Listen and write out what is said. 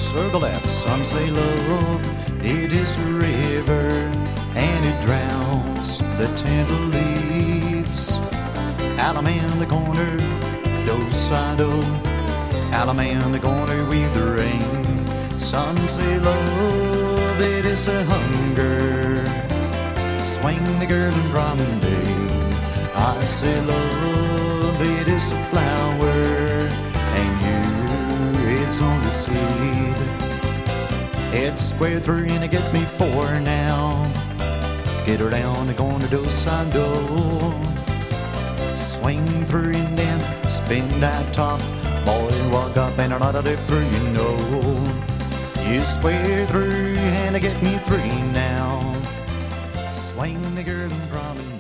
circle left. Some say love, it is a river, and it drowns the tender leaves. Alum in the corner, do-si-do. Alum in the corner with the rain. Some say love, it is a hunger. Swing the girl and promenade. I say love, it is a flower, and you, it's on the seed. It's square three and it get me four now. Get her down the corner, do-si-do. Swing through and then spin that top. Boy, walk up and not a diff through, you know. You square through and get me three now. Swing the girl and promenade.